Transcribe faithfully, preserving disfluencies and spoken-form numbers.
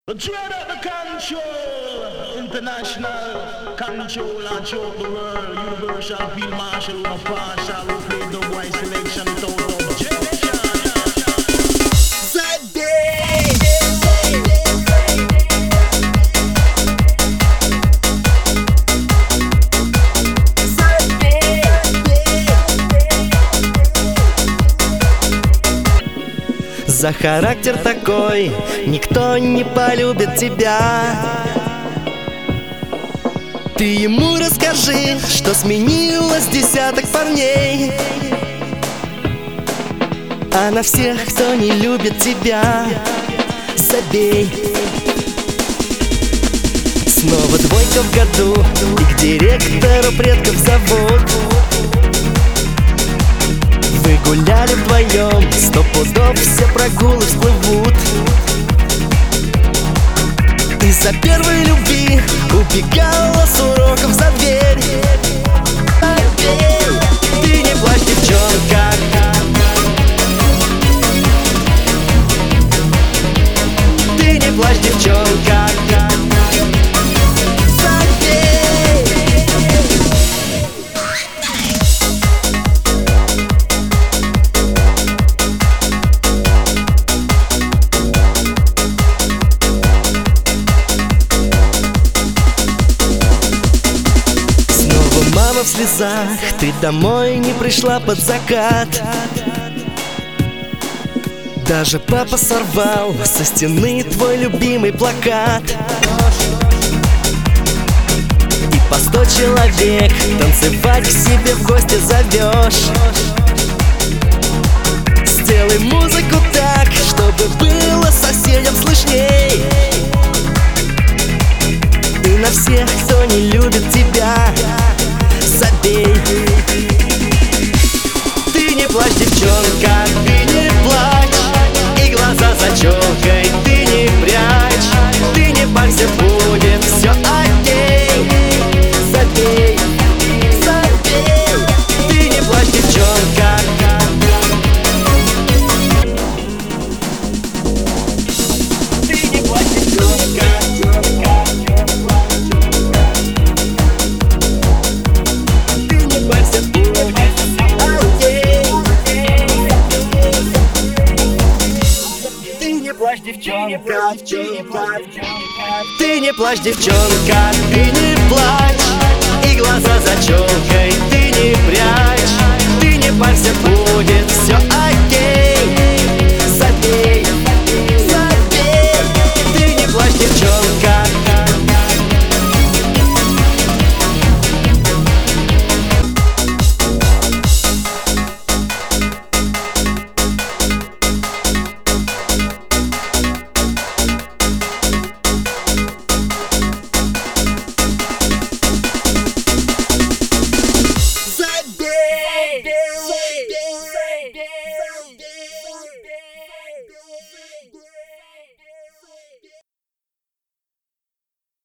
Dread up the control, international control and choke the world. Universal field marshal, who are partial, who play the white selection without objection. За характер такой никто не полюбит тебя. Ты ему расскажи, что сменилось десяток парней, а на всех, кто не любит тебя, забей. Снова двойка в году, и к директору предков зовут. Вы гуляли вдвоем, сто пудов все прогулы всплывут. Из-за первой любви убегала с уроков за дверь. Ты не плачь, девчонка. Ты не плачь, девчонка. Мама в слезах, ты домой не пришла под закат. Даже папа сорвал со стены твой любимый плакат. И по сто человек танцевать к себе в гости зовешь. Сделай музыку так, чтобы было соседям слышней. И на всех, кто не любит тебя, забей. Ты не плачь, девчонка, ты не плачь, и глаза за челкой ты не прячь. Ты не парься, будет все окей. Забей, забей. Ты не плачь, девчонка. Ты не плачь, девчонка. Девчонка, ты не плачь, девчонка, ты не плачь, и глаза за челкой ты не прячь. Ты не парься, будет все